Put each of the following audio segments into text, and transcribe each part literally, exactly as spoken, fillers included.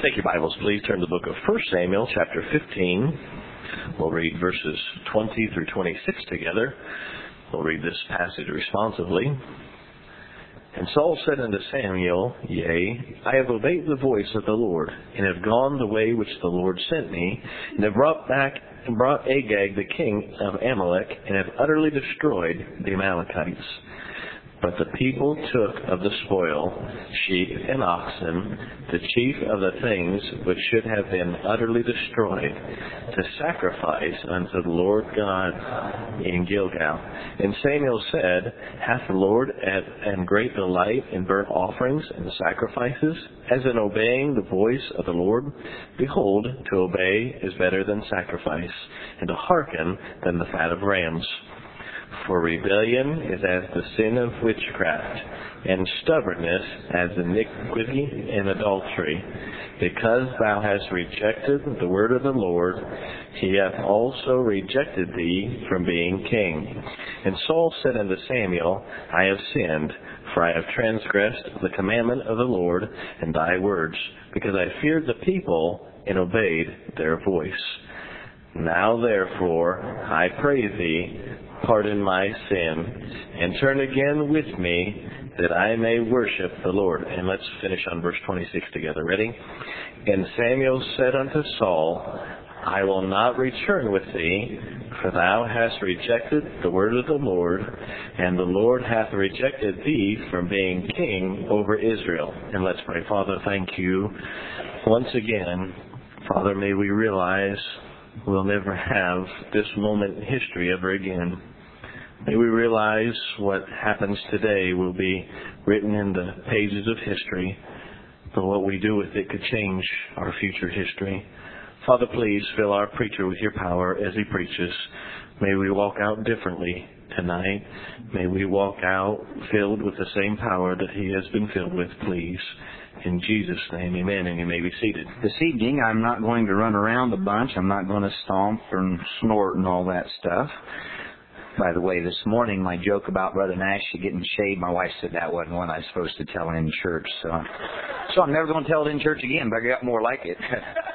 Take your Bibles, please. Turn to the book of First Samuel, chapter fifteen. We'll read verses twenty through twenty-six together. We'll read this passage responsively. And Saul said unto Samuel, Yea, I have obeyed the voice of the Lord, and have gone the way which the Lord sent me, and have brought back and brought Agag the king of Amalek, and have utterly destroyed the Amalekites. But the people took of the spoil, sheep and oxen, the chief of the things which should have been utterly destroyed, to sacrifice unto the Lord God in Gilgal. And Samuel said, Hath the Lord and great delight in burnt offerings and sacrifices, as in obeying the voice of the Lord? Behold, to obey is better than sacrifice, and to hearken than the fat of rams. For rebellion is as the sin of witchcraft, and stubbornness as iniquity and adultery. Because thou hast rejected the word of the Lord, he hath also rejected thee from being king. And Saul said unto Samuel, I have sinned, for I have transgressed the commandment of the Lord and thy words, because I feared the people and obeyed their voice. Now therefore, I pray thee, pardon my sin, and turn again with me, that I may worship the Lord. And let's finish on verse twenty-six together. Ready? And Samuel said unto Saul, I will not return with thee, for thou hast rejected the word of the Lord, and the Lord hath rejected thee from being king over Israel. And let's pray. Father, thank you once again. Father, may we realize we'll never have this moment in history ever again. May we realize what happens today will be written in the pages of history, but what we do with it could change our future history. Father, please fill our preacher with your power as he preaches. May we walk out differently tonight. May we walk out filled with the same power that he has been filled with, please. In Jesus' name, amen, and you may be seated. This evening, I'm not going to run around a bunch. I'm not going to stomp and snort and all that stuff. By the way, this morning, my joke about Brother Nash getting shaved, my wife said that wasn't one I was supposed to tell in church. So, so I'm never going to tell it in church again, but I got more like it.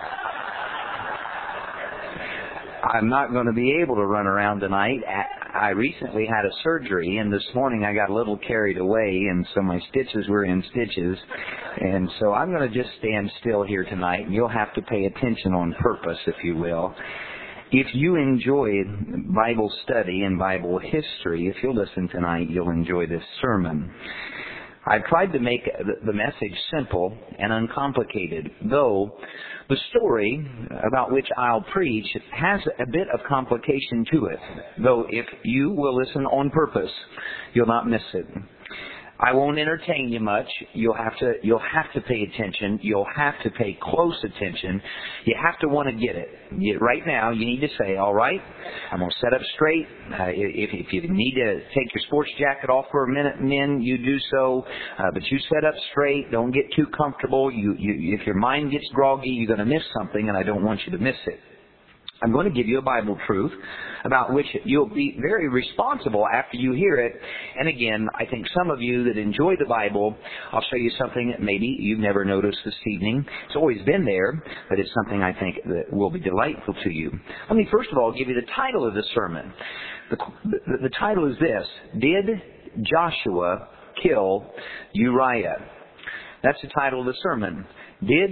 I'm not going to be able to run around tonight. I recently had a surgery, and this morning I got a little carried away, and so my stitches were in stitches. And so I'm going to just stand still here tonight, and you'll have to pay attention on purpose, if you will. If you enjoyed Bible study and Bible history, if you'll listen tonight, you'll enjoy this sermon. I've tried to make the message simple and uncomplicated, though the story about which I'll preach has a bit of complication to it, though if you will listen on purpose, you'll not miss it. I won't entertain you much. You'll have to, you'll have to pay attention. You'll have to pay close attention. You have to want to get it. You, right now, you need to say, all right, I'm going to set up straight. Uh, if, if you need to take your sports jacket off for a minute, men, you do so. Uh, but you set up straight. Don't get too comfortable. You, you, if your mind gets groggy, you're going to miss something, and I don't want you to miss it. I'm going to give you a Bible truth about which you'll be very responsible after you hear it. And again, I think some of you that enjoy the Bible, I'll show you something that maybe you've never noticed this evening. It's always been there, but it's something I think that will be delightful to you. Let me first of all give you the title of the sermon. The, the, the title is this: Did Joshua Kill Uriah? That's the title of the sermon. Did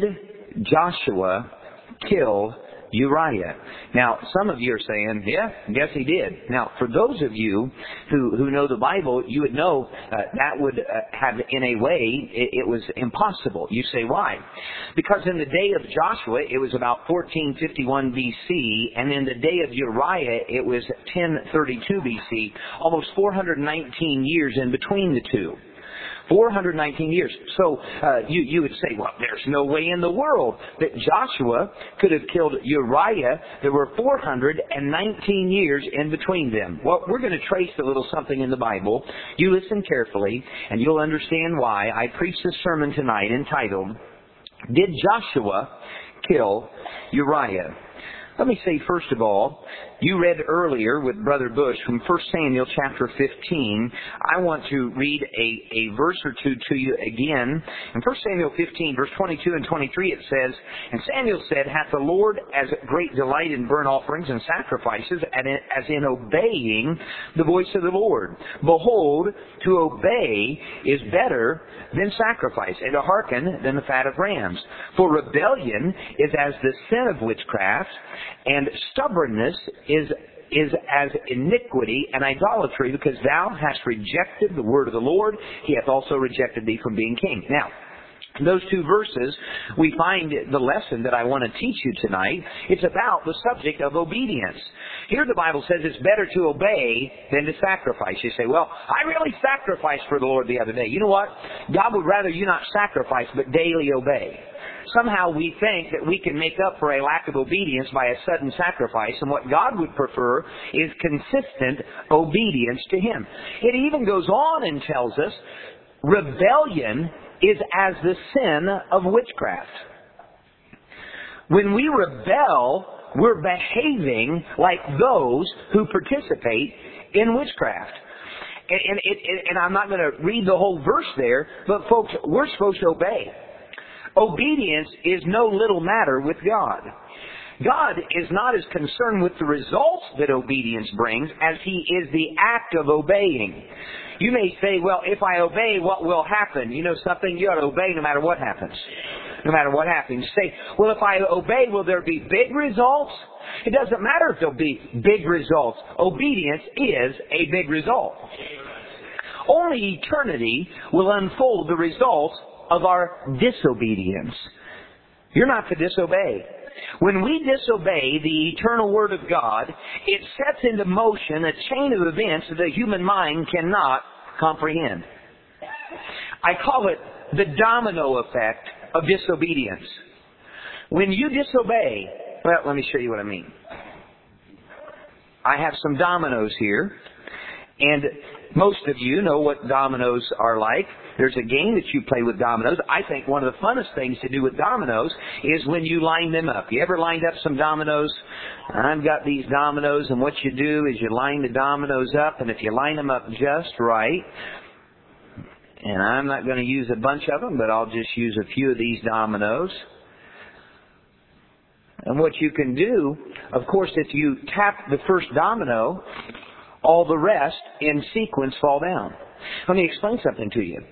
Joshua kill Uriah? Now, some of you are saying, yeah, yes, he did. Now, for those of you who, who know the Bible, you would know uh, that would uh, have, in a way, it, it was impossible. You say, why? Because in the day of Joshua, it was about fourteen fifty-one B C, and in the day of Uriah, it was ten thirty-two B C, almost four hundred nineteen years in between the two. four hundred nineteen years. So uh, you, you would say, well, there's no way in the world that Joshua could have killed Uriah. There were four hundred nineteen years in between them. Well, we're going to trace a little something in the Bible. You listen carefully, and you'll understand why I preach this sermon tonight entitled, Did Joshua Kill Uriah? Let me say, first of all, you read earlier with Brother Bush from First Samuel chapter fifteen. I want to read a, a verse or two to you again. In First Samuel fifteen, verse twenty-two and twenty-three, it says, "And Samuel said, Hath the Lord as great delight in burnt offerings and sacrifices as in obeying the voice of the Lord? Behold, to obey is better than sacrifice, and to hearken than the fat of rams. For rebellion is as the sin of witchcraft, and stubbornness is is as iniquity and idolatry, because thou hast rejected the word of the Lord, he hath also rejected thee from being king." Now, in those two verses, we find the lesson that I want to teach you tonight. It's about the subject of obedience. Here the Bible says it's better to obey than to sacrifice. You say, well, I really sacrificed for the Lord the other day. You know what? God would rather you not sacrifice, but daily obey. Somehow we think that we can make up for a lack of obedience by a sudden sacrifice, and what God would prefer is consistent obedience to Him. It even goes on and tells us rebellion is as the sin of witchcraft. When we rebel, we're behaving like those who participate in witchcraft. And, and, it, and I'm not going to read the whole verse there, but folks, we're supposed to obey. Obedience is no little matter with God. God is not as concerned with the results that obedience brings as He is the act of obeying. You may say, well, if I obey, what will happen? You know something? You ought to obey no matter what happens. No matter what happens. Say, well, if I obey, will there be big results? It doesn't matter if there'll be big results. Obedience is a big result. Only eternity will unfold the results of our disobedience. You're not to disobey. When we disobey the eternal Word of God, it sets into motion a chain of events that the human mind cannot comprehend. I call it the domino effect of disobedience. When you disobey, well, let me show you what I mean. I have some dominoes here, and most of you know what dominoes are like. There's a game that you play with dominoes. I think one of the funnest things to do with dominoes is when you line them up. You ever lined up some dominoes? I've got these dominoes, and what you do is you line the dominoes up, and if you line them up just right, and I'm not going to use a bunch of them, but I'll just use a few of these dominoes. And what you can do, of course, if you tap the first domino, all the rest in sequence fall down. Let me explain something to you.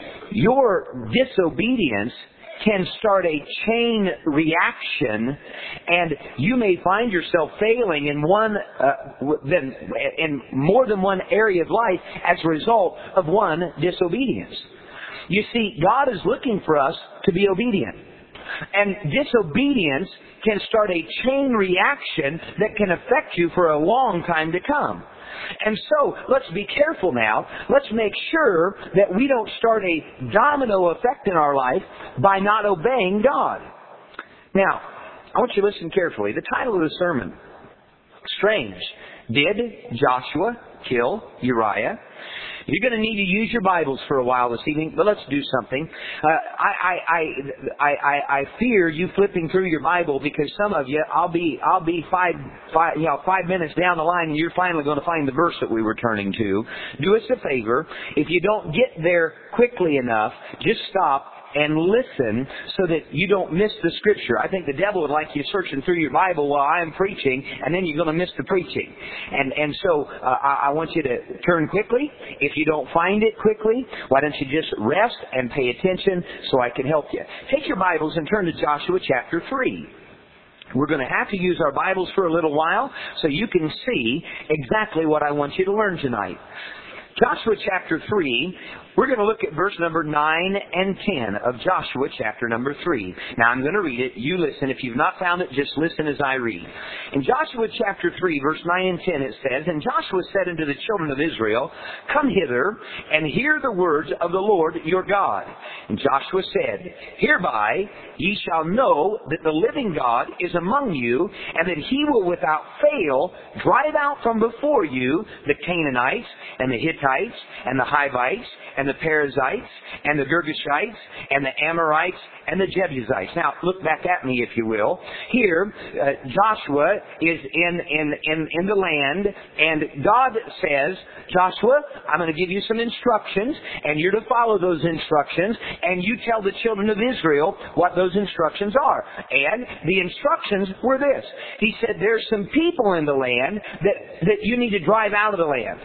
Your disobedience can start a chain reaction, and you may find yourself failing in one, uh, then in more than one area of life as a result of one disobedience. You see, God is looking for us to be obedient. And disobedience can start a chain reaction that can affect you for a long time to come. And so, let's be careful now. Let's make sure that we don't start a domino effect in our life by not obeying God. Now, I want you to listen carefully. The title of the sermon, Strange. Did Joshua kill Uriah? You're going to need to use your Bibles for a while this evening, but let's do something. Uh, I, I, I, I, I fear you flipping through your Bible, because some of you, I'll be, I'll be five, five, you know, five minutes down the line, and you're finally going to find the verse that we were turning to. Do us a favor. If you don't get there quickly enough, just stop and listen so that you don't miss the Scripture. I think the devil would like you searching through your Bible while I'm preaching, and then you're going to miss the preaching. And and so uh, I, I want you to turn quickly. If you don't find it quickly, why don't you just rest and pay attention so I can help you. Take your Bibles and turn to Joshua chapter three. We're going to have to use our Bibles for a little while so you can see exactly what I want you to learn tonight. Joshua chapter three, we're going to look at verse number nine and ten of Joshua chapter number three. Now I'm going to read it. You listen. If you've not found it, just listen as I read. In Joshua chapter three, verse nine and ten, it says, And Joshua said unto the children of Israel, Come hither, and hear the words of the Lord your God. And Joshua said, Hereby ye shall know that the living God is among you, and that he will without fail drive out from before you the Canaanites, and the Hittites, and the Hivites, and and the Perizzites, and the Girgashites, and the Amorites, and the Jebusites. Now, look back at me, if you will. Here, uh, Joshua is in, in, in, in the land, and God says, Joshua, I'm going to give you some instructions, and you're to follow those instructions, and you tell the children of Israel what those instructions are. And the instructions were this. He said, there's some people in the land that, that you need to drive out of the land.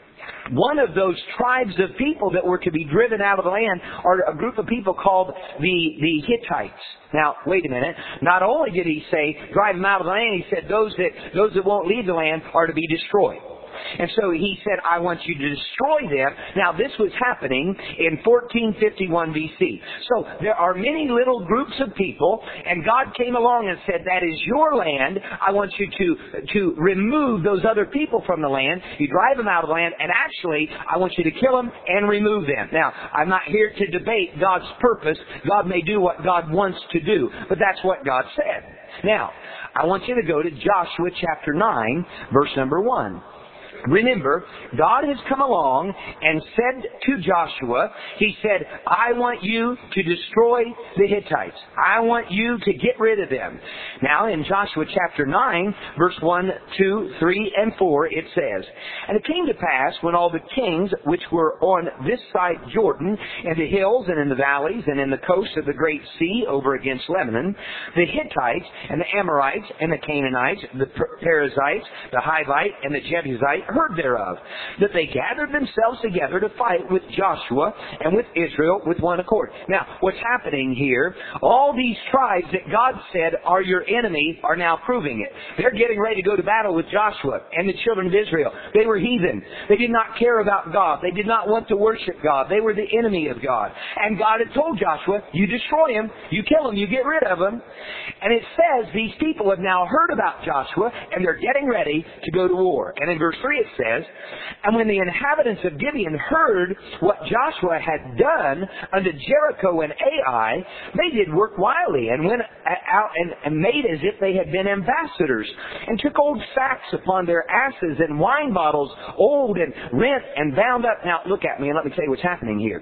One of those tribes of people that were to be driven out of the land are a group of people called the, the Hittites. Now, wait a minute. Not only did he say, drive them out of the land, he said those that, those that won't leave the land are to be destroyed. And so he said, I want you to destroy them. Now, this was happening in fourteen fifty-one B C. So there are many little groups of people, and God came along and said, that is your land. I want you to, to remove those other people from the land. You drive them out of the land, and actually, I want you to kill them and remove them. Now, I'm not here to debate God's purpose. God may do what God wants to do, but that's what God said. Now, I want you to go to Joshua chapter nine, verse number one. Remember, God has come along and said to Joshua, He said, I want you to destroy the Hittites. I want you to get rid of them. Now, in Joshua chapter nine, verse one, two, three, and four, it says, And it came to pass, when all the kings which were on this side Jordan, in the hills and in the valleys, and in the coast of the great sea over against Lebanon, the Hittites, and the Amorites, and the Canaanites, the Perizzites, the Hivite, and the Jebusite, heard thereof, that they gathered themselves together to fight with Joshua and with Israel with one accord. Now, what's happening here, all these tribes that God said are your enemy are now proving it. They're getting ready to go to battle with Joshua and the children of Israel. They were heathen. They did not care about God. They did not want to worship God. They were the enemy of God. And God had told Joshua, you destroy them, you kill them, you get rid of them. And it says these people have now heard about Joshua and they're getting ready to go to war. And in verse three it says, And when the inhabitants of Gibeon heard what Joshua had done unto Jericho and Ai, they did work wildly, and went out and, and made as if they had been ambassadors, and took old sacks upon their asses, and wine bottles old and rent and bound up. Now look at me and let me tell you what's happening here.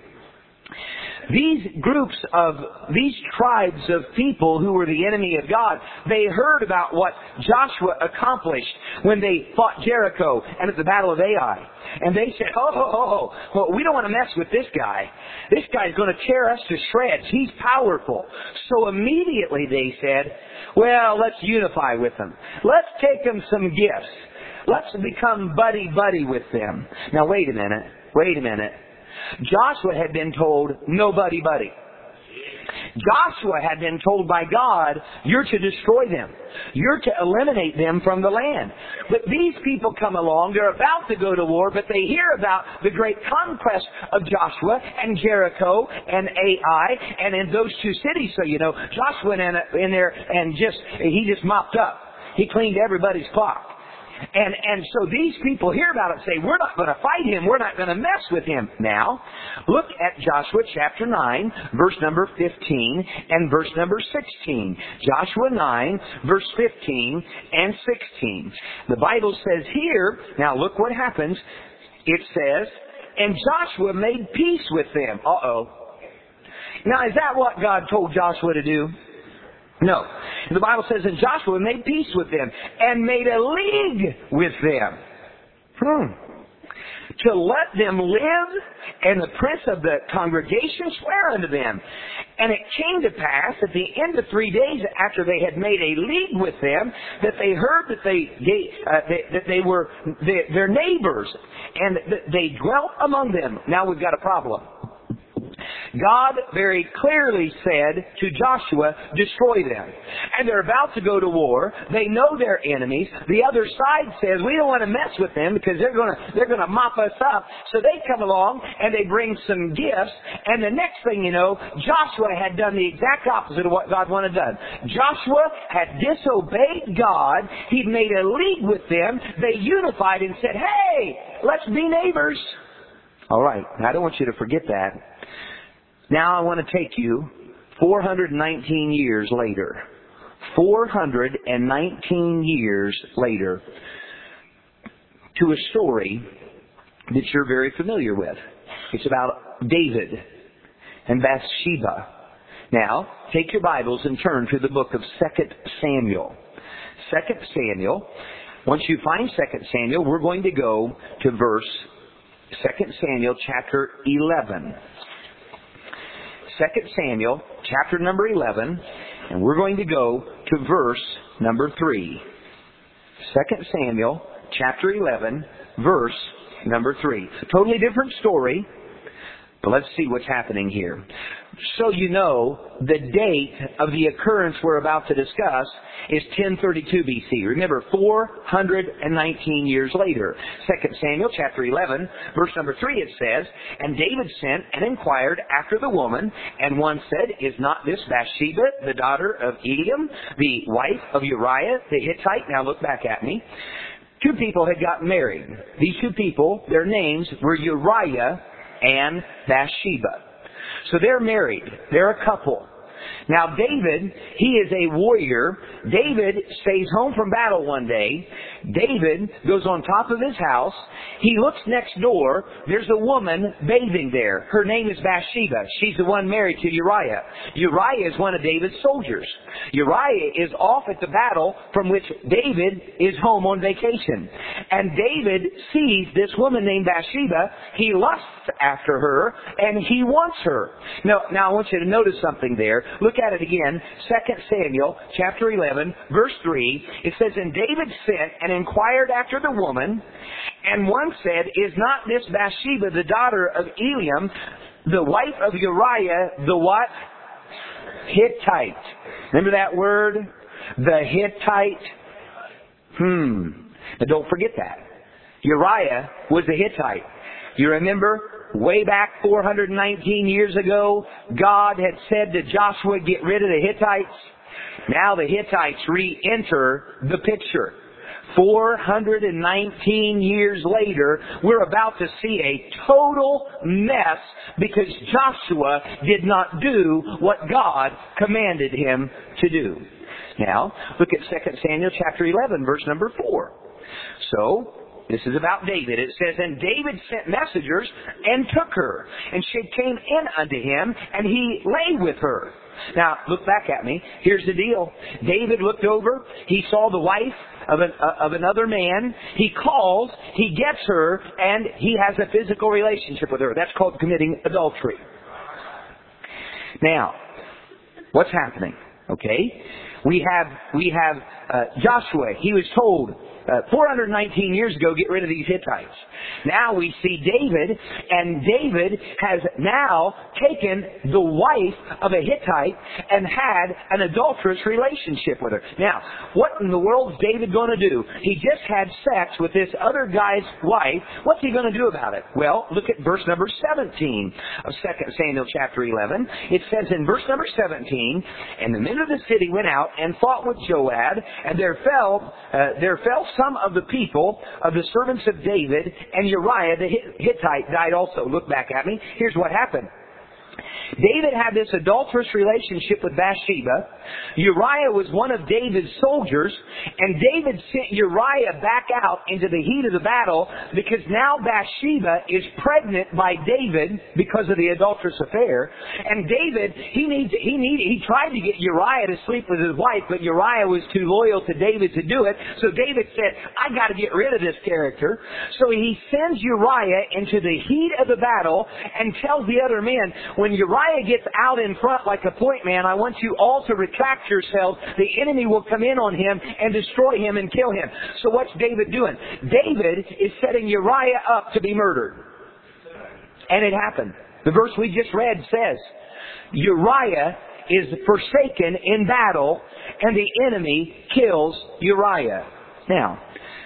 These groups of, these tribes of people who were the enemy of God, they heard about what Joshua accomplished when they fought Jericho and at the Battle of Ai. And they said, oh, oh, oh, well, we don't want to mess with this guy. This guy's going to tear us to shreds. He's powerful. So immediately they said, well, let's unify with them. Let's take them some gifts. Let's become buddy-buddy with them. Now, wait a minute. Wait a minute. Joshua had been told, no buddy buddy. Joshua had been told by God, you're to destroy them. You're to eliminate them from the land. But these people come along, they're about to go to war, but they hear about the great conquest of Joshua and Jericho and Ai and in those two cities. So, you know, Joshua went in, in there and just, he just mopped up. He cleaned everybody's clock. And and so these people hear about it and say, we're not going to fight him. We're not going to mess with him. Now, look at Joshua chapter nine, verse number fifteen and verse number sixteen. Joshua nine, verse fifteen and sixteen. The Bible says here, now look what happens. It says, and Joshua made peace with them. Uh-oh. Now, is that what God told Joshua to do? No. The Bible says, and Joshua made peace with them and made a league with them. Hmm. To let them live, and the prince of the congregation swear unto them. And it came to pass at the end of three days after they had made a league with them, that they heard that they, they, uh, they that they were the, their neighbors, and that they dwelt among them. Now we've got a problem. God very clearly said to Joshua, destroy them. And they're about to go to war. They know they're enemies. The other side says, we don't want to mess with them because they're going to, they're going to mop us up. So they come along and they bring some gifts. And the next thing you know, Joshua had done the exact opposite of what God wanted done. Joshua had disobeyed God. He'd made a league with them. They unified and said, hey, let's be neighbors. All right. I don't want you to forget that. Now I want to take you four hundred nineteen years later. four hundred nineteen years later to a story that you're very familiar with. It's about David and Bathsheba. Now, take your Bibles and turn to the book of Second Samuel. Second Samuel. Once you find Second Samuel, we're going to go to verse Second Samuel chapter eleven. Second Samuel chapter number eleven, and we're going to go to verse number three. Second Samuel chapter eleven, verse number three. It's a totally different story, but let's see what's happening here. So you know, the date of the occurrence we're about to discuss is ten thirty-two B C. Remember, four hundred nineteen years later. Second Samuel chapter eleven, verse number three, it says, "And David sent and inquired after the woman, and one said, Is not this Bathsheba, the daughter of Eliam, the wife of Uriah the Hittite?" Now look back at me. Two people had gotten married. These two people, their names were Uriah and Bathsheba. So they're married. They're a couple. Now David, he is a warrior. David stays home from battle one day. David goes on top of his house. He looks next door. There's a woman bathing there. Her name is Bathsheba. She's the one married to Uriah. Uriah is one of David's soldiers. Uriah is off at the battle from which David is home on vacation. And David sees this woman named Bathsheba. He lusts after her, and he wants her. Now, now I want you to notice something there. Look at it again. Second Samuel chapter eleven, verse three. It says, "And David sent and inquired after the woman, and one said, Is not this Bathsheba the daughter of Eliam, the wife of Uriah, the what? Hittite." Remember that word? The Hittite? Hmm. Now don't forget that. Uriah was a Hittite. You remember? Way back four hundred nineteen years ago, God had said to Joshua, get rid of the Hittites. Now the Hittites re-enter the picture. four hundred nineteen years later, we're about to see a total mess because Joshua did not do what God commanded him to do. Now, look at Second Samuel chapter eleven, verse number four. So, this is about David. It says, "And David sent messengers and took her. And she came in unto him, and he lay with her." Now, look back at me. Here's the deal. David looked over. He saw the wife of, an, uh, of another man. He calls. He gets her, and he has a physical relationship with her. That's called committing adultery. Now, what's happening? Okay? We have, we have uh, Joshua. He was told, Uh, four hundred nineteen years ago, get rid of these Hittites. Now we see David, and David has now taken the wife of a Hittite and had an adulterous relationship with her. Now, what in the world is David going to do? He just had sex with this other guy's wife. What's he going to do about it? Well, look at verse number seventeen of Second Samuel chapter eleven. It says in verse number seventeen, "And the men of the city went out and fought with Joab, and there fell, uh, there fell some of the people of the servants of David, and Uriah the Hittite died also." Look back at me. Here's what happened. David had this adulterous relationship with Bathsheba. Uriah was one of David's soldiers, and David sent Uriah back out into the heat of the battle because now Bathsheba is pregnant by David because of the adulterous affair. And David, he needs, he need, he tried to get Uriah to sleep with his wife, but Uriah was too loyal to David to do it. So David said, "I got to get rid of this character." So he sends Uriah into the heat of the battle and tells the other men, when Uriah gets out in front like a point man, I want you all to retract yourselves. The enemy will come in on him and destroy him and kill him. So what's David doing? David is setting Uriah up to be murdered. And it happened. The verse we just read says, Uriah is forsaken in battle, and the enemy kills Uriah. Now,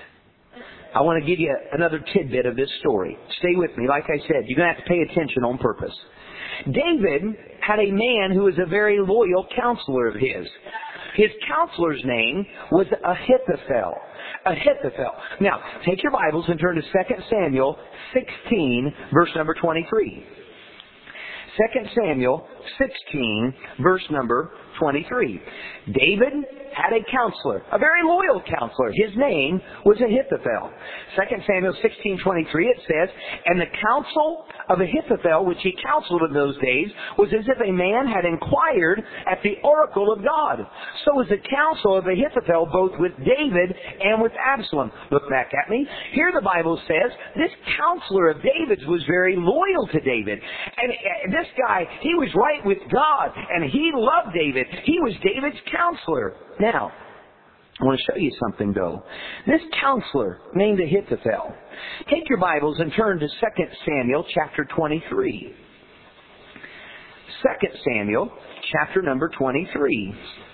I want to give you another tidbit of this story. Stay with me. Like I said, you're going to have to pay attention on purpose. David had a man who was a very loyal counselor of his. His counselor's name was Ahithophel. Ahithophel. Now, take your Bibles and turn to Second Samuel sixteen, verse number twenty-three. Second Samuel sixteen, verse number twenty-three. David had a counselor, a very loyal counselor. His name was Ahithophel. Second Samuel sixteen twenty-three, it says, and the counsel of Ahithophel, which he counseled in those days, was as if a man had inquired at the oracle of God. So was the counsel of Ahithophel both with David and with Absalom. Look back at me. Here the Bible says this counselor of David's was very loyal to David. And this guy, he was right with God, and he loved David. He was David's counselor. Now, I want to show you something, though. This counselor named Ahithophel. Take your Bibles and turn to Second Samuel chapter twenty-three. Second Samuel chapter number twenty-three.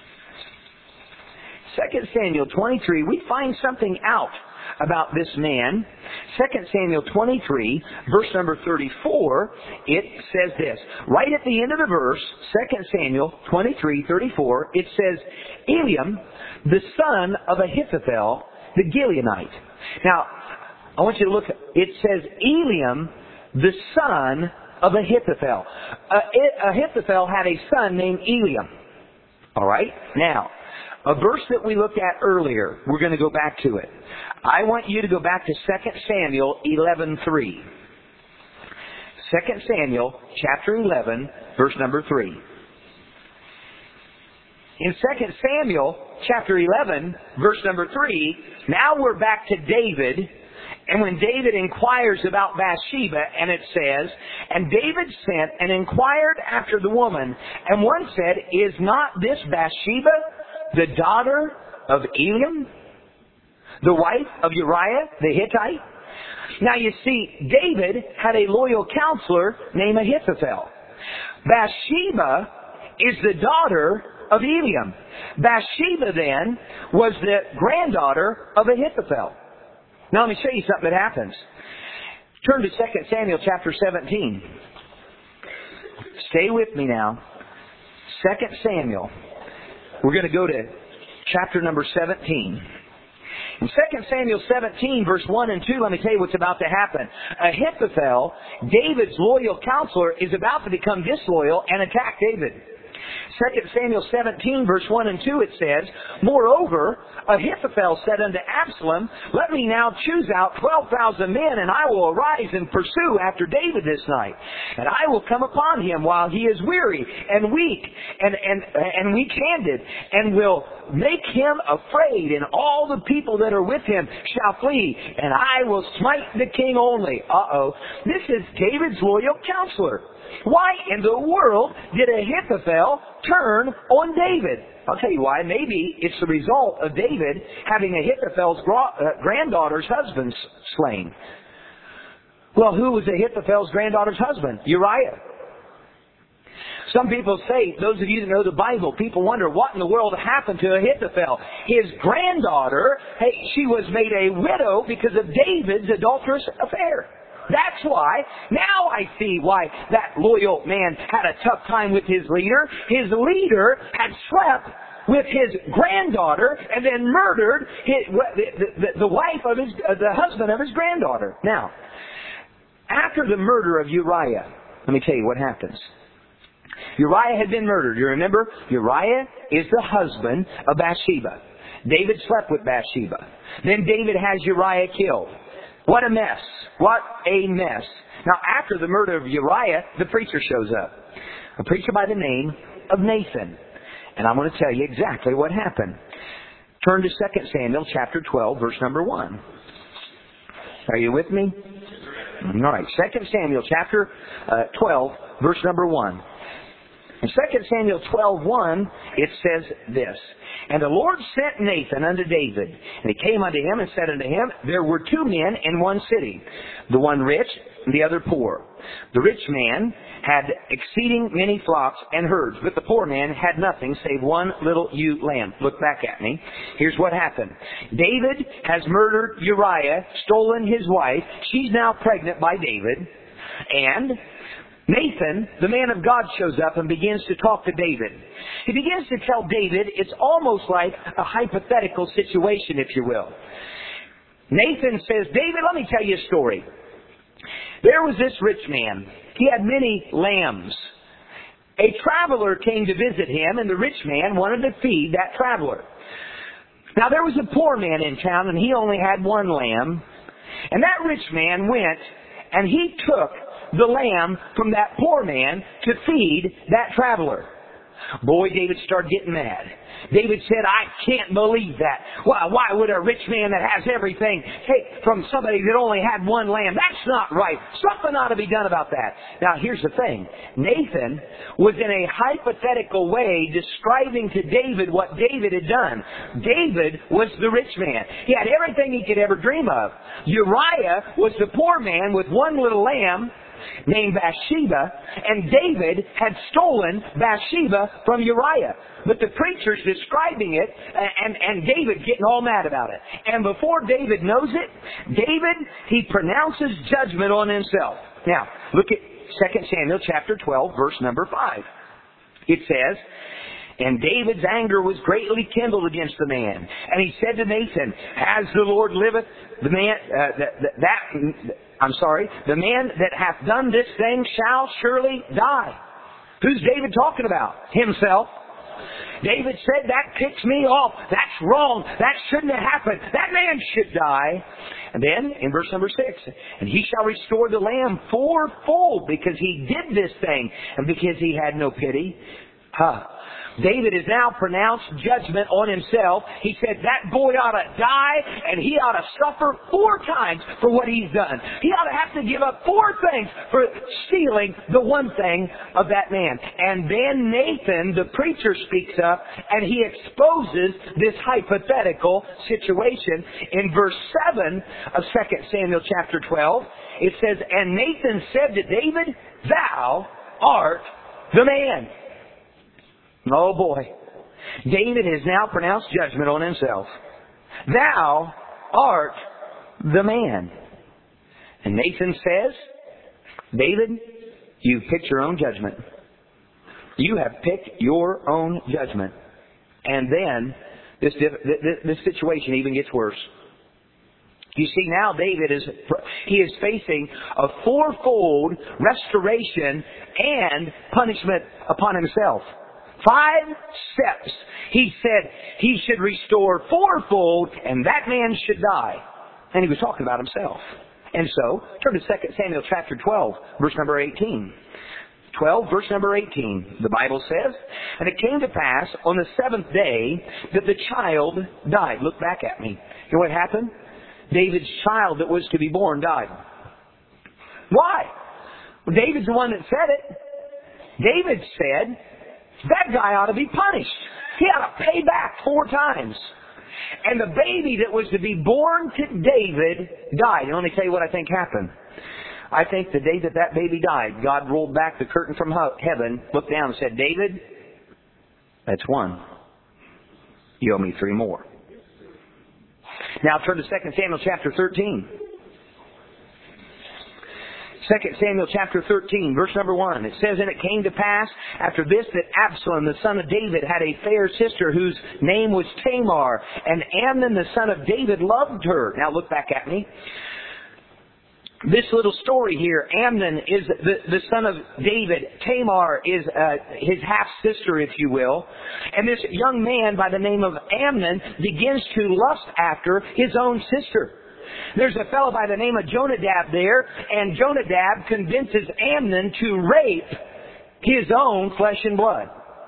Second Samuel twenty-three, we find something out about this man. Second Samuel twenty-three, verse number thirty-four, it says this. Right at the end of the verse, Second Samuel twenty-three, thirty-four, it says, Eliam, the son of Ahithophel, the Gileonite. Now, I want you to look, it says Eliam, the son of Ahithophel. Uh, Ahithophel had a son named Eliam. All right? Now, a verse that we looked at earlier, we're going to go back to it. I want you to go back to Second Samuel eleven three. Second Samuel chapter eleven, verse number three. In Second Samuel chapter eleven, verse number three, now we're back to David. And when David inquires about Bathsheba, and it says, and David sent and inquired after the woman, and one said, is not this Bathsheba the daughter of Eliam, the wife of Uriah the Hittite? Now you see, David had a loyal counselor named Ahithophel. Bathsheba is the daughter of Eliam. Bathsheba then was the granddaughter of Ahithophel. Now let me show you something that happens. Turn to Second Samuel chapter seventeen. Stay with me now. Second Samuel. We're going to go to chapter number seventeen. In Second Samuel seventeen, verse one and two, let me tell you what's about to happen. Ahithophel, David's loyal counselor, is about to become disloyal and attack David. Second Samuel seventeen, verse one and two, it says, Moreover, Ahithophel said unto Absalom, Let me now choose out twelve thousand men, and I will arise and pursue after David this night. And I will come upon him while he is weary and weak and, and, and weak-handed, and will make him afraid, and all the people that are with him shall flee, and I will smite the king only. Uh-oh. This is David's loyal counselor. Why in the world did Ahithophel turn on David? I'll tell you why. Maybe it's the result of David having Ahithophel's granddaughter's husband slain. Well, who was Ahithophel's granddaughter's husband? Uriah. Some people say, those of you that know the Bible, people wonder what in the world happened to Ahithophel. His granddaughter, hey, she was made a widow because of David's adulterous affair. That's why, now I see why that loyal man had a tough time with his leader. His leader had slept with his granddaughter and then murdered his, the, the, the wife of his, uh, the husband of his granddaughter. Now, after the murder of Uriah, let me tell you what happens. Uriah had been murdered. You remember? Uriah is the husband of Bathsheba. David slept with Bathsheba. Then David has Uriah killed. What a mess. What a mess. Now, after the murder of Uriah, the preacher shows up. A preacher by the name of Nathan. And I'm going to tell you exactly what happened. Turn to Second Samuel chapter twelve, verse number one. Are you with me? All right. Second Samuel chapter uh, twelve, verse number one. In Second Samuel twelve one, it says this, And the Lord sent Nathan unto David, and he came unto him and said unto him, There were two men in one city, the one rich and the other poor. The rich man had exceeding many flocks and herds, but the poor man had nothing save one little ewe lamb. Look back at me. Here's what happened. David has murdered Uriah, stolen his wife. She's now pregnant by David, and Nathan, the man of God, shows up and begins to talk to David. He begins to tell David it's almost like a hypothetical situation, if you will. Nathan says, David, let me tell you a story. There was this rich man. He had many lambs. A traveler came to visit him, and the rich man wanted to feed that traveler. Now there was a poor man in town, and he only had one lamb. And that rich man went, and he took the lamb from that poor man to feed that traveler. Boy, David started getting mad. David said, I can't believe that. Why, why would a rich man that has everything take from somebody that only had one lamb? That's not right. Something ought to be done about that. Now, here's the thing. Nathan was in a hypothetical way describing to David what David had done. David was the rich man. He had everything he could ever dream of. Uriah was the poor man with one little lamb named Bathsheba, and David had stolen Bathsheba from Uriah. But the preacher's describing it, and, and David getting all mad about it. And before David knows it, David, he pronounces judgment on himself. Now, look at Second Samuel chapter twelve, verse number five. It says, and David's anger was greatly kindled against the man. And he said to Nathan, as the Lord liveth, the man, uh, that, that, I'm sorry, the man that hath done this thing shall surely die. Who's David talking about? Himself. David said, that ticks me off. That's wrong. That shouldn't have happened. That man should die. And then, in verse number six, and he shall restore the lamb fourfold because he did this thing and because he had no pity. Huh. David has now pronounced judgment on himself. He said that boy ought to die and he ought to suffer four times for what he's done. He ought to have to give up four things for stealing the one thing of that man. And then Nathan, the preacher, speaks up and he exposes this hypothetical situation. In verse seven of Second Samuel chapter twelve, it says, and Nathan said to David, thou art the man. Oh boy. David has now pronounced judgment on himself. Thou art the man. And Nathan says, David, you've picked your own judgment. You have picked your own judgment. And then this, this situation even gets worse. You see, now David is, he is facing a fourfold restoration and punishment upon himself. Five steps. He said he should restore fourfold and that man should die. And he was talking about himself. And so, turn to Second Samuel chapter twelve, verse number eighteen. twelve, verse number eighteen. The Bible says, and it came to pass on the seventh day that the child died. Look back at me. You know what happened? David's child that was to be born died. Why? Well, David's the one that said it. David said, that guy ought to be punished. He ought to pay back four times. And the baby that was to be born to David died. And let me tell you what I think happened. I think the day that that baby died, God rolled back the curtain from heaven, looked down and said, David, that's one. You owe me three more. Now turn to Second Samuel chapter thirteen. Second Samuel chapter thirteen, verse number one. It says, and it came to pass after this that Absalom, the son of David, had a fair sister whose name was Tamar. And Amnon, the son of David, loved her. Now look back at me. This little story here, Amnon is the, the son of David. Tamar is uh, his half-sister, if you will. And this young man by the name of Amnon begins to lust after his own sister. There's a fellow by the name of Jonadab there, and Jonadab convinces Amnon to rape his own flesh and blood.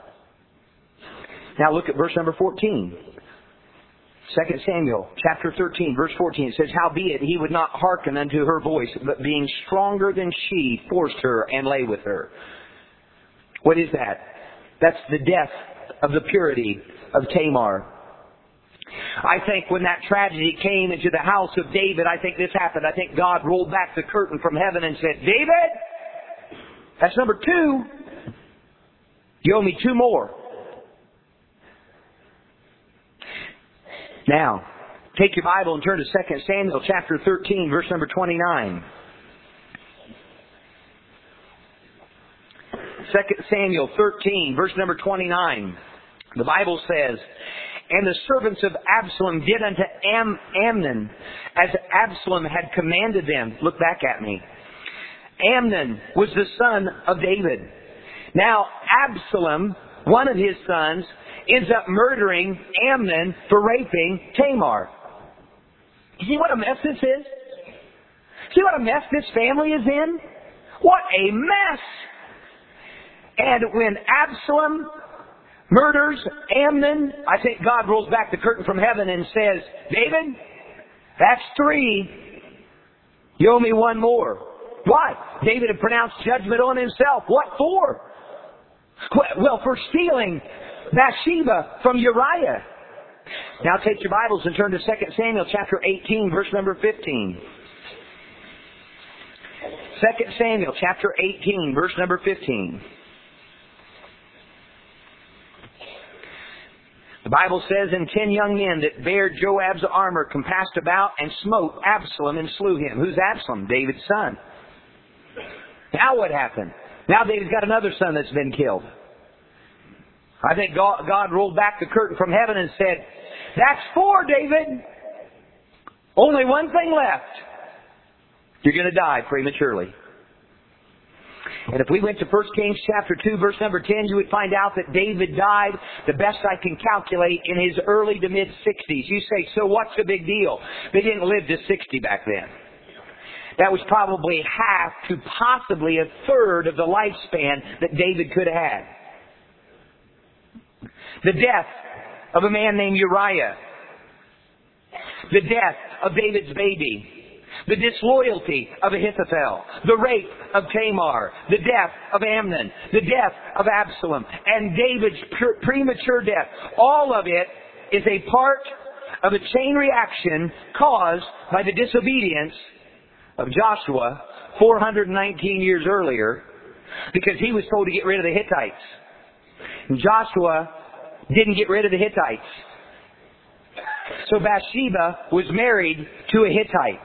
Now look at verse number fourteen. Second Samuel chapter thirteen, verse fourteen. It says, howbeit he would not hearken unto her voice, but being stronger than she, forced her and lay with her. What is that? That's the death of the purity of Tamar. I think when that tragedy came into the house of David, I think this happened. I think God rolled back the curtain from heaven and said, David, that's number two. You owe me two more. Now, take your Bible and turn to Second Samuel chapter thirteen, verse number twenty-nine. Second Samuel thirteen, verse number twenty-nine. The Bible says, and the servants of Absalom did unto Am- Amnon as Absalom had commanded them. Look back at me. Amnon was the son of David. Now, Absalom, one of his sons, ends up murdering Amnon for raping Tamar. You see what a mess this is? See what a mess this family is in? What a mess! And when Absalom murders Amnon, I think God rolls back the curtain from heaven and says, David, that's three. You owe me one more. Why? David had pronounced judgment on himself. What for? Well, for stealing Bathsheba from Uriah. Now take your Bibles and turn to Second Samuel chapter eighteen, verse number fifteen. Second Samuel chapter eighteen, verse number fifteen. The Bible says, and ten young men that bare Joab's armor compassed about and smote Absalom and slew him. Who's Absalom? David's son. Now what happened? Now David's got another son that's been killed. I think God, God rolled back the curtain from heaven and said, that's four, David. Only one thing left. You're going to die prematurely. And if we went to First Kings chapter two, verse number ten, you would find out that David died, the best I can calculate, in his early to mid-sixties. You say, so what's the big deal? They didn't live to sixty back then. That was probably half to possibly a third of the lifespan that David could have had. The death of a man named Uriah. The death of David's baby. The disloyalty of Ahithophel. The rape of Tamar. The death of Amnon. The death of Absalom. And David's premature death. All of it is a part of a chain reaction caused by the disobedience of Joshua four hundred nineteen years earlier, because he was told to get rid of the Hittites. And Joshua didn't get rid of the Hittites. So Bathsheba was married to a Hittite.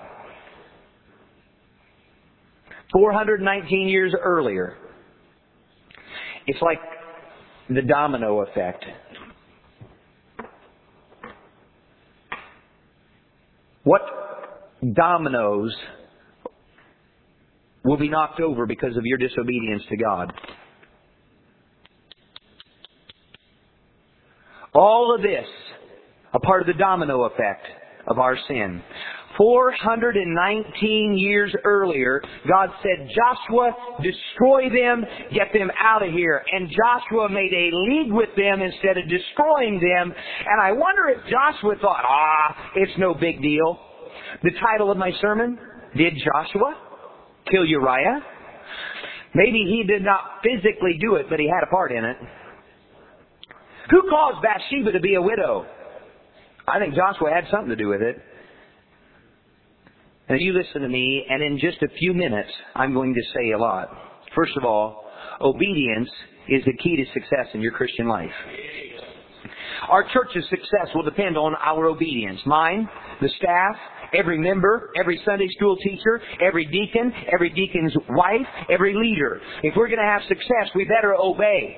four hundred nineteen years earlier. It's like the domino effect. What dominoes will be knocked over because of your disobedience to God? All of this, a part of the domino effect of our sin. four hundred nineteen years earlier, God said, Joshua, destroy them, get them out of here. And Joshua made a league with them instead of destroying them. And I wonder if Joshua thought, ah, it's no big deal. The title of my sermon, Did Joshua Kill Uriah? Maybe he did not physically do it, but he had a part in it. Who caused Bathsheba to be a widow? I think Joshua had something to do with it. Now you listen to me, and in just a few minutes, I'm going to say a lot. First of all, obedience is the key to success in your Christian life. Our church's success will depend on our obedience. Mine, the staff, every member, every Sunday school teacher, every deacon, every deacon's wife, every leader. If we're going to have success, we better obey.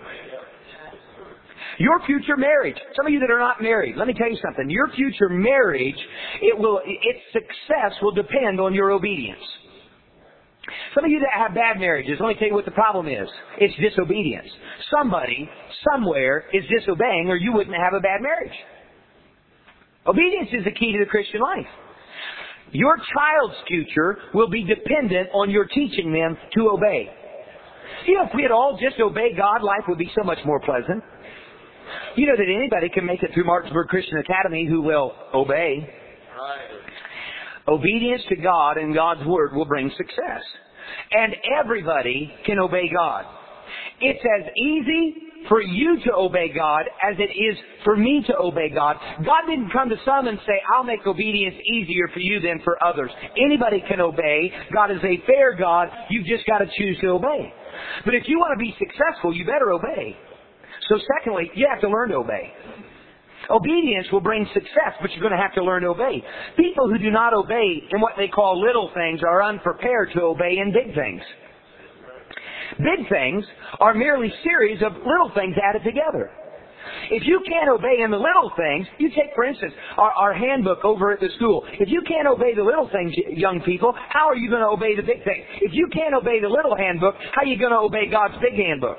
Your future marriage, some of you that are not married, let me tell you something. Your future marriage, it will, its success will depend on your obedience. Some of you that have bad marriages, let me tell you what the problem is. It's disobedience. Somebody, somewhere, is disobeying, or you wouldn't have a bad marriage. Obedience is the key to the Christian life. Your child's future will be dependent on your teaching them to obey. You know, if we had all just obeyed God, life would be so much more pleasant. You know that anybody can make it through Martinsburg Christian Academy who will obey. Right. Obedience to God and God's Word will bring success. And everybody can obey God. It's as easy for you to obey God as it is for me to obey God. God didn't come to some and say, I'll make obedience easier for you than for others. Anybody can obey. God is a fair God. You've just got to choose to obey. But if you want to be successful, you better obey. So secondly, you have to learn to obey. Obedience will bring success, but you're going to have to learn to obey. People who do not obey in what they call little things are unprepared to obey in big things. Big things are merely series of little things added together. If you can't obey in the little things, you take, for instance, our, our handbook over at the school. If you can't obey the little things, young people, how are you going to obey the big things? If you can't obey the little handbook, how are you going to obey God's big handbook?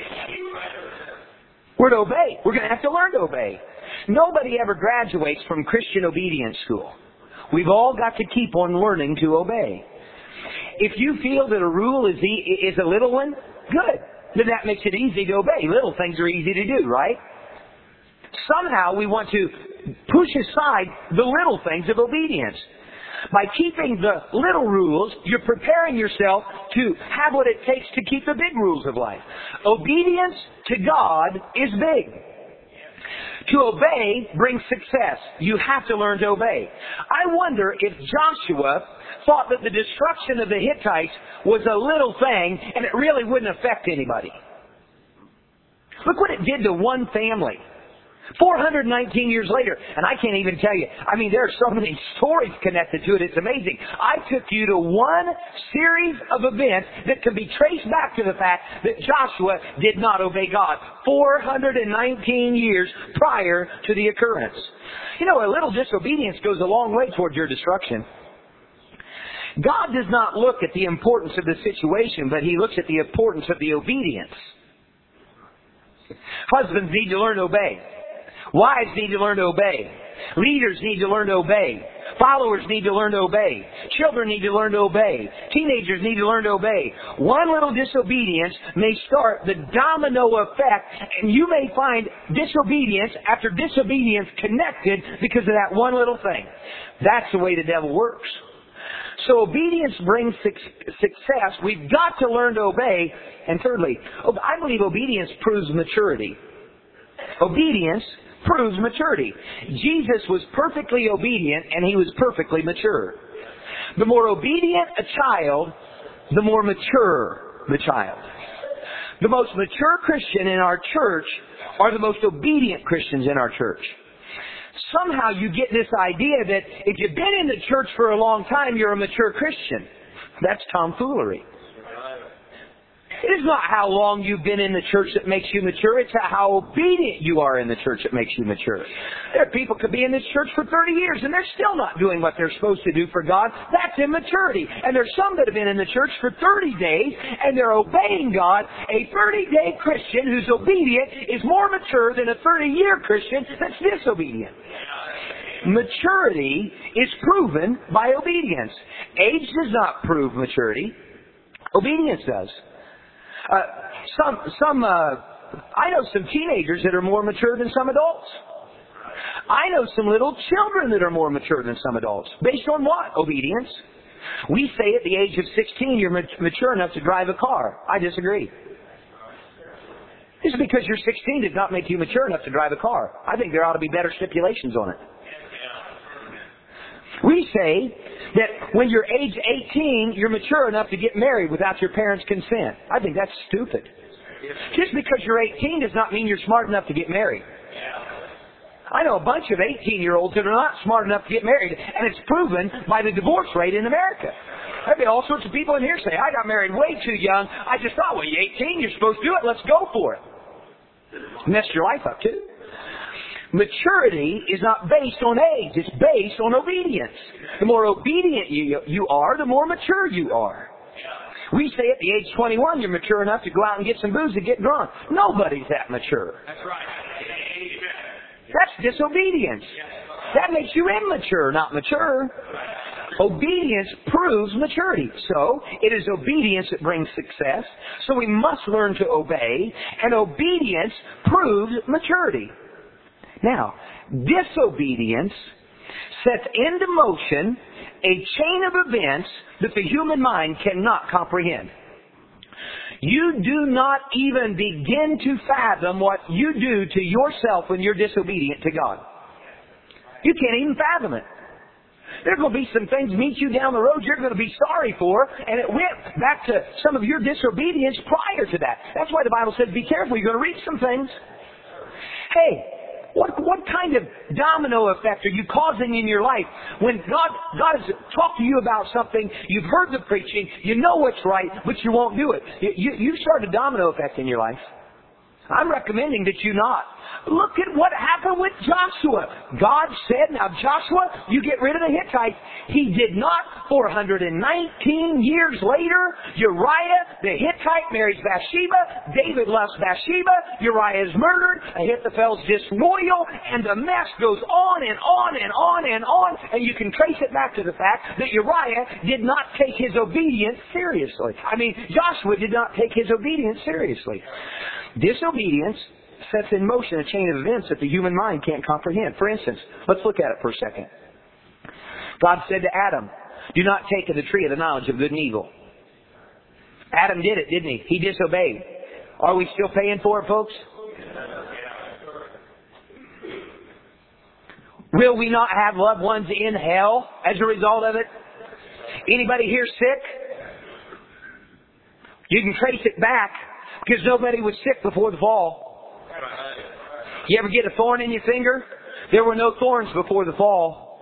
We're to obey. We're going to have to learn to obey. Nobody ever graduates from Christian obedience school. We've all got to keep on learning to obey. If you feel that a rule is e- is a little one, good. Then that makes it easy to obey. Little things are easy to do, right? Somehow we want to push aside the little things of obedience. By keeping the little rules, you're preparing yourself to have what it takes to keep the big rules of life. Obedience to God is big. To obey brings success. You have to learn to obey. I wonder if Joshua thought that the destruction of the Hittites was a little thing and it really wouldn't affect anybody. Look what it did to one family. four hundred nineteen years later, and I can't even tell you. I mean, there are so many stories connected to it. It's amazing. I took you to one series of events that can be traced back to the fact that Joshua did not obey God. four hundred nineteen years prior to the occurrence. You know, a little disobedience goes a long way toward your destruction. God does not look at the importance of the situation, but He looks at the importance of the obedience. Husbands need to learn to obey. Wives need to learn to obey. Leaders need to learn to obey. Followers need to learn to obey. Children need to learn to obey. Teenagers need to learn to obey. One little disobedience may start the domino effect, and you may find disobedience after disobedience connected because of that one little thing. That's the way the devil works. So obedience brings success. We've got to learn to obey. And thirdly, I believe obedience proves maturity. Obedience proves maturity. Jesus was perfectly obedient and He was perfectly mature. The more obedient a child, the more mature the child. The most mature Christian in our church are the most obedient Christians in our church. Somehow you get this idea that if you've been in the church for a long time, you're a mature Christian. That's tomfoolery. It is not how long you've been in the church that makes you mature. It's how obedient you are in the church that makes you mature. There are people could be in this church for thirty years and they're still not doing what they're supposed to do for God. That's immaturity. And there's some that have been in the church for thirty days and they're obeying God. A thirty-day Christian who's obedient is more mature than a thirty-year Christian that's disobedient. Maturity is proven by obedience. Age does not prove maturity. Obedience does. Uh, some, some, uh, I know some teenagers that are more mature than some adults. I know some little children that are more mature than some adults. Based on what? Obedience. We say at the age of sixteen you're mature enough to drive a car. I disagree. Just because you're sixteen does not make you mature enough to drive a car. I think there ought to be better stipulations on it. We say that when you're age eighteen, you're mature enough to get married without your parents' consent. I think that's stupid. Just because you're eighteen does not mean you're smart enough to get married. I know a bunch of eighteen-year-olds that are not smart enough to get married, and it's proven by the divorce rate in America. There'd be all sorts of people in here say, I got married way too young. I just thought, well, you're eighteen, you're supposed to do it. Let's go for it. Messed your life up, too. Maturity is not based on age. It's based on obedience. The more obedient you, you are, the more mature you are. We say at the age twenty-one, you're mature enough to go out and get some booze and get drunk. Nobody's that mature. That's right. That's disobedience. That makes you immature, not mature. Obedience proves maturity. So, it is obedience that brings success. So we must learn to obey. And obedience proves maturity. Now, disobedience sets into motion a chain of events that the human mind cannot comprehend. You do not even begin to fathom what you do to yourself when you're disobedient to God. You can't even fathom it. There's going to be some things meet you down the road you're going to be sorry for, and it went back to some of your disobedience prior to that. That's why the Bible says, be careful, you're going to reach some things. Hey, What what kind of domino effect are you causing in your life when God God has talked to you about something, you've heard the preaching, you know what's right, but you won't do it? You, you, you start a domino effect in your life. I'm recommending that you not. Look at what happened with Joshua. God said, now Joshua, you get rid of the Hittites. He did not. four hundred nineteen years later, Uriah the Hittite marries Bathsheba. David loves Bathsheba. Uriah is murdered. Ahithophel's disloyal. And the mess goes on and on and on and on. And you can trace it back to the fact that Uriah did not take his obedience seriously. I mean, Joshua did not take his obedience seriously. Disobedience sets in motion a chain of events that the human mind can't comprehend. For instance, let's look at it for a second. God said to Adam, do not take of the tree of the knowledge of good and evil. Adam did it, didn't he? He disobeyed. Are we still paying for it, folks? Will we not have loved ones in hell as a result of it? Anybody here sick? You can trace it back because nobody was sick before the fall. You ever get a thorn in your finger? There were no thorns before the fall.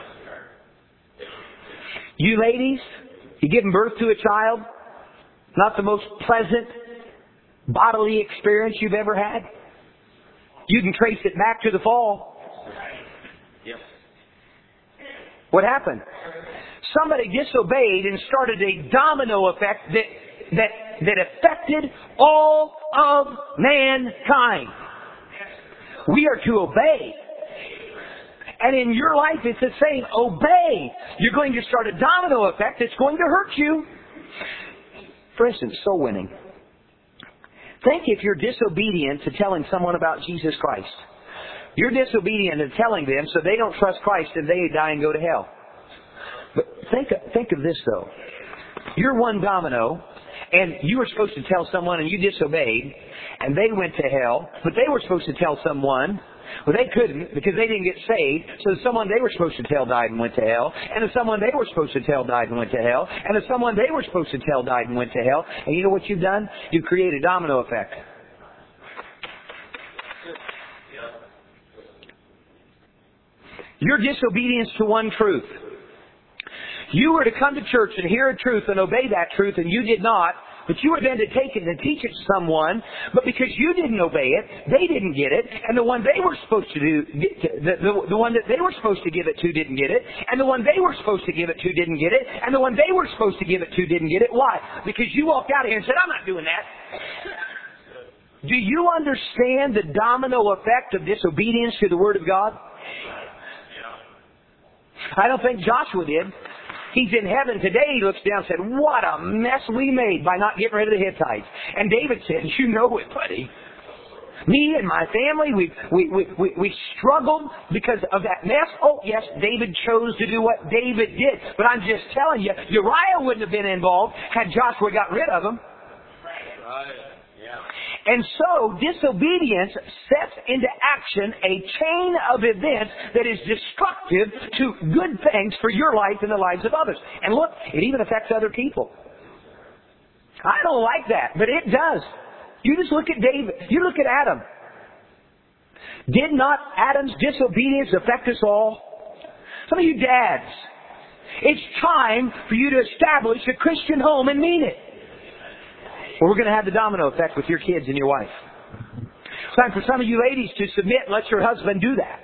You ladies, you giving birth to a child, not the most pleasant bodily experience you've ever had. You can trace it back to the fall. Yep. What happened? Somebody disobeyed and started a domino effect that that that affected all of mankind. We are to obey. And in your life, it's the same. Obey. You're going to start a domino effect that's going to hurt you. For instance, soul winning. Think if you're disobedient to telling someone about Jesus Christ. You're disobedient to telling them so they don't trust Christ and they die and go to hell. But think, think of this, though. You're one domino, and you were supposed to tell someone and you disobeyed, and they went to hell, but they were supposed to tell someone, well, they couldn't because they didn't get saved, so someone they were supposed to tell died and went to hell, and if someone they were supposed to tell died and went to hell, and if someone they were supposed to tell died and went to hell, and you know what you've done? You've created a domino effect. Your disobedience to one truth. You were to come to church and hear a truth and obey that truth, and you did not. But you were then to take it and teach it to someone, but because you didn't obey it, they didn't get it, and the one they were supposed to do, the, the, the one that they were supposed to give it to didn't get it, and the one they were supposed to give it to didn't get it, and the one they were supposed to give it to didn't get it. Why? Because you walked out of here and said, I'm not doing that. Do you understand the domino effect of disobedience to the Word of God? I don't think Joshua did. He's in heaven today. He looks down and said, what a mess we made by not getting rid of the Hittites. And David said, you know it, buddy. Me and my family, we, we, we, we, we struggled because of that mess. Oh, yes, David chose to do what David did. But I'm just telling you, Uriah wouldn't have been involved had Joshua got rid of him. Right. Yeah. And so, disobedience sets into action a chain of events that is destructive to good things for your life and the lives of others. And look, it even affects other people. I don't like that, but it does. You just look at David. You look at Adam. Did not Adam's disobedience affect us all? Some of you dads, it's time for you to establish a Christian home and mean it. Or we're going to have the domino effect with your kids and your wife. It's time for some of you ladies to submit and let your husband do that.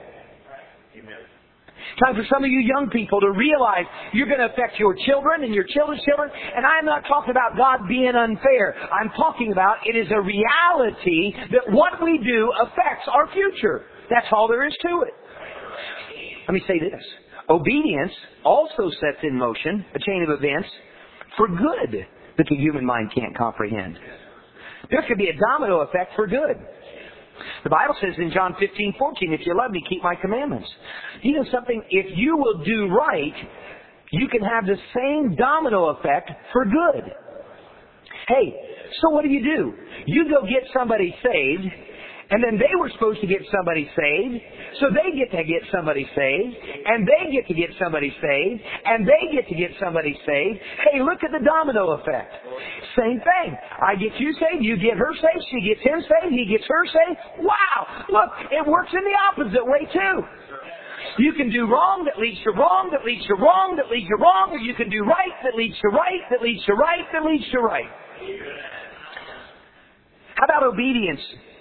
It's time for some of you young people to realize you're going to affect your children and your children's children. And I'm not talking about God being unfair. I'm talking about it is a reality that what we do affects our future. That's all there is to it. Let me say this. Obedience also sets in motion a chain of events for good that the human mind can't comprehend. There could be a domino effect for good. The Bible says in John fifteen fourteen, if you love me, keep my commandments. You know something? If you will do right, you can have the same domino effect for good. Hey, so what do you do? You go get somebody saved, and then they were supposed to get somebody saved, so they get to get somebody saved, and they get to get somebody saved, and they get to get somebody saved. Hey, look at the domino effect. Same thing. I get you saved, you get her saved, she gets him saved, he gets her saved. Wow! Look, it works in the opposite way too. You can do wrong that leads to wrong, that leads to wrong, that leads to wrong, or you can do right that leads to right, that leads to right, that leads to right. How about obedience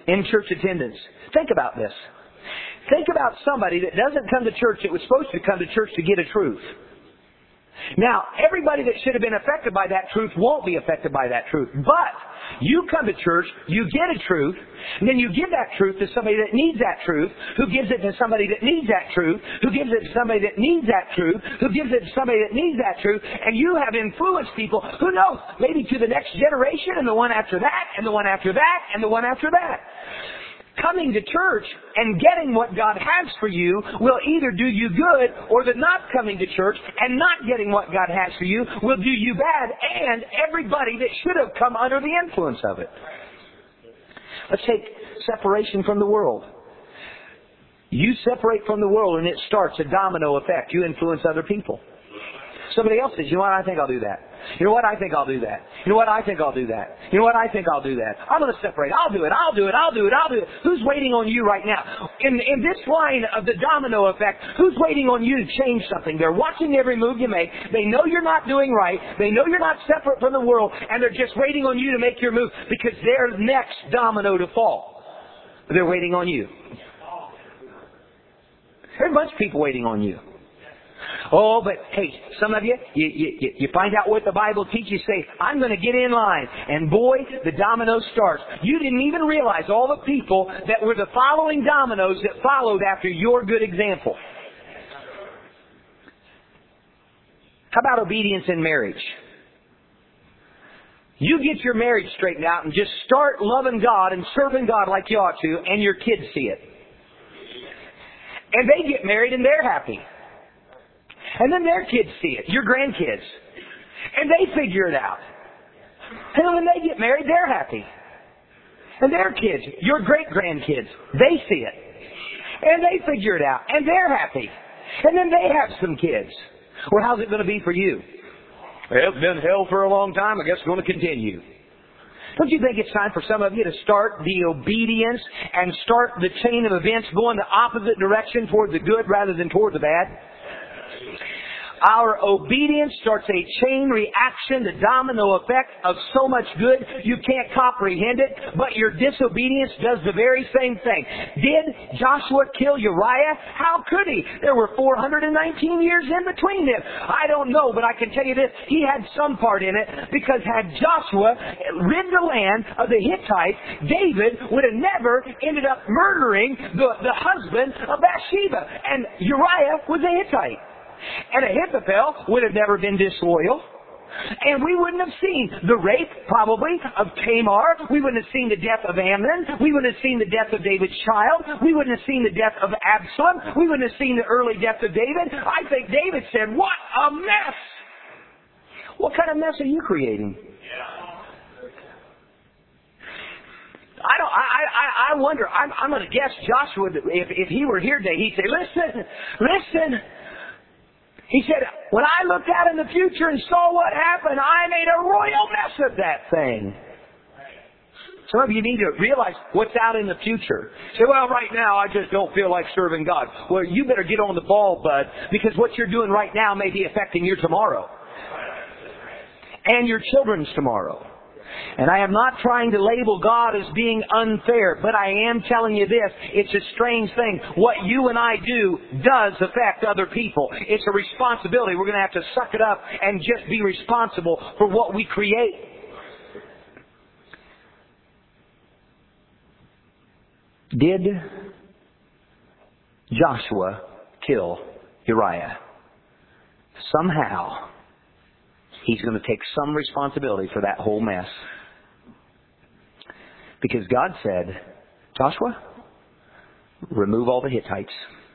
in church attendance. Think about this. Think about somebody that doesn't come to church that was supposed to come to church to get a truth. Now, everybody that should have been affected by that truth won't be affected by that truth. But you come to church, you get a truth, and then you give that truth to somebody that needs that truth, who gives it to somebody that needs that truth, who gives it to somebody that needs that truth, who gives it to somebody that needs that truth, and you have influenced people, who knows, maybe to the next generation, and the one after that, and the one after that, and the one after that. Coming to church and getting what God has for you will either do you good, or the not coming to church and not getting what God has for you will do you bad, and everybody that should have come under the influence of it. Let's take separation from the world. You separate from the world and it starts a domino effect. You influence other people. Somebody else says, you know what, I think I'll do that. You know what, I think I'll do that. You know what, I think I'll do that. You know what, I think I'll do that. I'm going to separate. I'll do it. I'll do it. I'll do it. I'll do it. Who's waiting on you right now? In, in this line of the domino effect, who's waiting on you to change something? They're watching every move you make. They know you're not doing right. They know you're not separate from the world. And they're just waiting on you to make your move because they're the next domino to fall. They're waiting on you. There's a bunch of people waiting on you. Oh, but hey, some of you, you, you, you find out what the Bible teaches, say, I'm going to get in line. And boy, the domino starts. You didn't even realize all the people that were the following dominoes that followed after your good example. How about obedience in marriage? You get your marriage straightened out and just start loving God and serving God like you ought to, and your kids see it. And they get married and they're happy. And then their kids see it, your grandkids. And they figure it out. And then when they get married, they're happy. And their kids, your great-grandkids, they see it. And they figure it out. And they're happy. And then they have some kids. Well, how's it going to be for you? Well, it's been hell for a long time. I guess it's going to continue. Don't you think it's time for some of you to start the obedience and start the chain of events going the opposite direction toward the good rather than toward the bad? Our obedience starts a chain reaction, the domino effect of so much good you can't comprehend it, but your disobedience does the very same thing. Did Joshua kill Uriah? How could he? There were four hundred nineteen years in between them. I don't know, but I can tell you this, he had some part in it, because had Joshua rid the land of the Hittites, David would have never ended up murdering the, the husband of Bathsheba. And Uriah was a Hittite. And Ahithophel would have never been disloyal. And we wouldn't have seen the rape, probably, of Tamar. We wouldn't have seen the death of Amnon. We wouldn't have seen the death of David's child. We wouldn't have seen the death of Absalom. We wouldn't have seen the early death of David. I think David said, what a mess! What kind of mess are you creating? I don't. I. I. I wonder. I'm. I'm going to guess Joshua. If if he were here today, he'd say, "Listen, listen." He said, when I looked out in the future and saw what happened, I made a royal mess of that thing. Some of you need to realize what's out in the future. Say, well, right now I just don't feel like serving God. Well, you better get on the ball, bud, because what you're doing right now may be affecting your tomorrow. And your children's tomorrow. And I am not trying to label God as being unfair, but I am telling you this, it's a strange thing. What you and I do does affect other people. It's a responsibility. We're going to have to suck it up and just be responsible for what we create. Did Joshua kill Uriah? Somehow, he's going to take some responsibility for that whole mess. Because God said, Joshua, remove all the Hittites.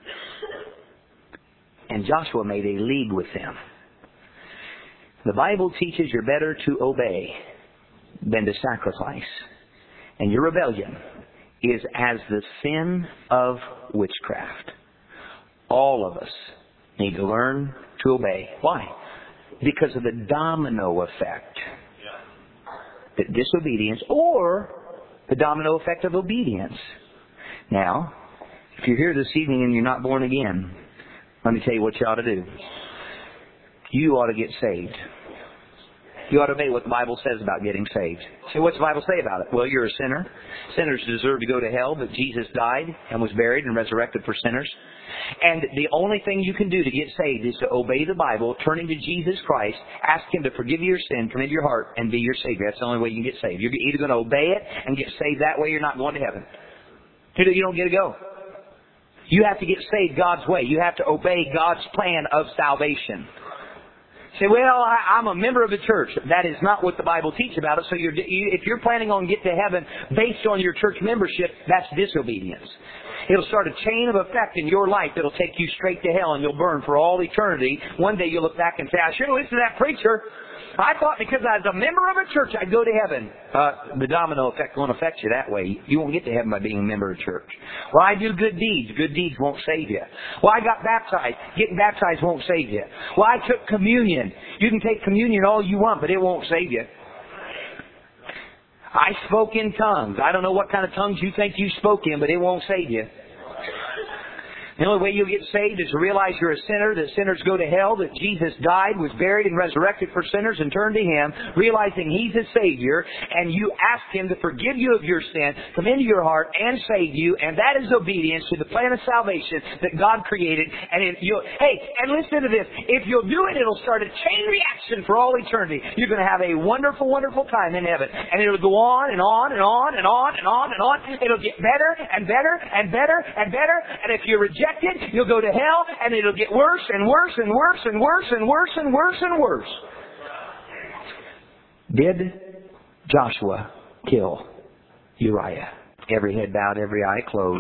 And Joshua made a league with them. The Bible teaches you're better to obey than to sacrifice. And your rebellion is as the sin of witchcraft. All of us need to learn to obey. Why? Because of the domino effect. The disobedience or the domino effect of obedience. Now, if you're here this evening and you're not born again, let me tell you what you ought to do. You ought to get saved. You ought to obey what the Bible says about getting saved. So what's the Bible say about it? Well, you're a sinner. Sinners deserve to go to hell, but Jesus died and was buried and resurrected for sinners. And the only thing you can do to get saved is to obey the Bible, turning to Jesus Christ, ask Him to forgive you your sin, come into your heart, and be your Savior. That's the only way you can get saved. You're either going to obey it and get saved that way, or you're not going to heaven. You don't get to go. You have to get saved God's way. You have to obey God's plan of salvation. Say, well, I, I'm a member of a church. That is not what the Bible teaches about it. So you're, you, if you're planning on getting to heaven based on your church membership, that's disobedience. It'll start a chain of effect in your life that'll take you straight to hell, and you'll burn for all eternity. One day you'll look back and say, I should have listened to that preacher. I thought because I was a member of a church, I'd go to heaven. Uh, the domino effect won't affect you that way. You won't get to heaven by being a member of a church. Well, I do good deeds. Good deeds won't save you. Well, I got baptized. Getting baptized won't save you. Well, I took communion. You can take communion all you want, but it won't save you. I spoke in tongues. I don't know what kind of tongues you think you spoke in, but it won't save you. The only way you'll get saved is to realize you're a sinner, that sinners go to hell, that Jesus died, was buried, and resurrected for sinners, and turn to Him, realizing He's a Savior, and you ask Him to forgive you of your sin, come into your heart, and save you, and that is obedience to the plan of salvation that God created. And if you'll, hey, and listen to this, if you'll do it, it'll start a chain reaction for all eternity. You're going to have a wonderful, wonderful time in heaven, and it'll go on and on and on and on and on and on. It'll get better and better and better and better, and if you reject it, you'll go to hell, and it'll get worse and worse and worse and worse and worse and worse and worse. Did Joshua kill Uriah? Every head bowed, every eye closed.